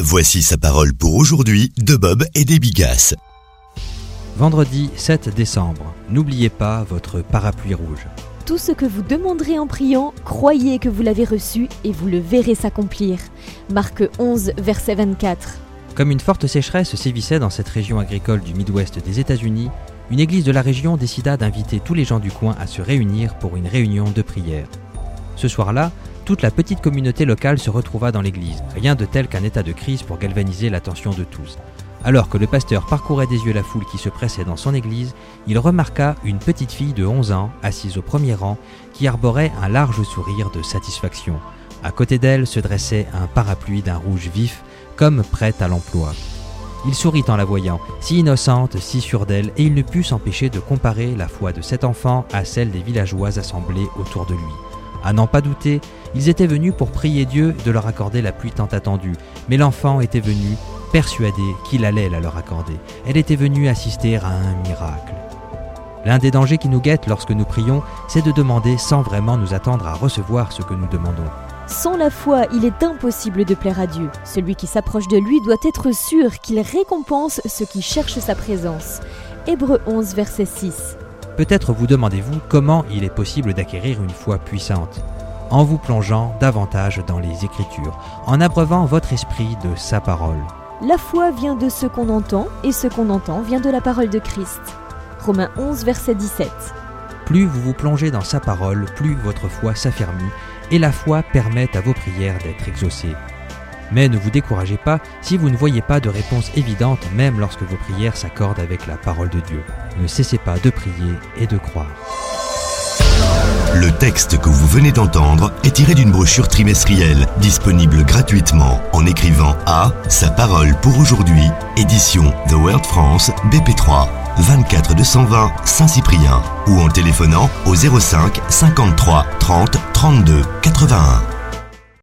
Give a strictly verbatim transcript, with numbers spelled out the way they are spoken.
Voici sa parole pour aujourd'hui de Bob et des Bigasses. Vendredi sept décembre, n'oubliez pas votre parapluie rouge. Tout ce que vous demanderez en priant, croyez que vous l'avez reçu et vous le verrez s'accomplir. Marc onze, verset vingt-quatre. Comme une forte sécheresse sévissait dans cette région agricole du Midwest des États-Unis, une église de la région décida d'inviter tous les gens du coin à se réunir pour une réunion de prière. Ce soir-là, toute la petite communauté locale se retrouva dans l'église, rien de tel qu'un état de crise pour galvaniser l'attention de tous. Alors que le pasteur parcourait des yeux la foule qui se pressait dans son église, il remarqua une petite fille de onze ans, assise au premier rang, qui arborait un large sourire de satisfaction. À côté d'elle se dressait un parapluie d'un rouge vif, comme prête à l'emploi. Il sourit en la voyant, si innocente, si sûre d'elle, et il ne put s'empêcher de comparer la foi de cet enfant à celle des villageois assemblés autour de lui. À n'en pas douter, ils étaient venus pour prier Dieu de leur accorder la pluie tant attendue, mais l'enfant était venu persuadé qu'il allait la leur accorder. Elle était venue assister à un miracle. L'un des dangers qui nous guettent lorsque nous prions, c'est de demander sans vraiment nous attendre à recevoir ce que nous demandons. Sans la foi, il est impossible de plaire à Dieu. Celui qui s'approche de lui doit être sûr qu'il récompense ceux qui cherchent sa présence. Hébreux onze, verset six. Peut-être vous demandez-vous comment il est possible d'acquérir une foi puissante. En vous plongeant davantage dans les Écritures, en abreuvant votre esprit de sa parole. La foi vient de ce qu'on entend, et ce qu'on entend vient de la parole de Christ. Romains onze, verset dix-sept. Plus vous vous plongez dans sa parole, plus votre foi s'affermit, et la foi permet à vos prières d'être exaucées. Mais ne vous découragez pas si vous ne voyez pas de réponse évidente, même lorsque vos prières s'accordent avec la parole de Dieu. Ne cessez pas de prier et de croire. Le texte que vous venez d'entendre est tiré d'une brochure trimestrielle disponible gratuitement en écrivant à Sa parole pour aujourd'hui, édition The World France, B P trois, vingt-quatre deux cent vingt Saint-Cyprien ou en téléphonant au zéro cinq cinquante-trois trente trente-deux quatre-vingt-un.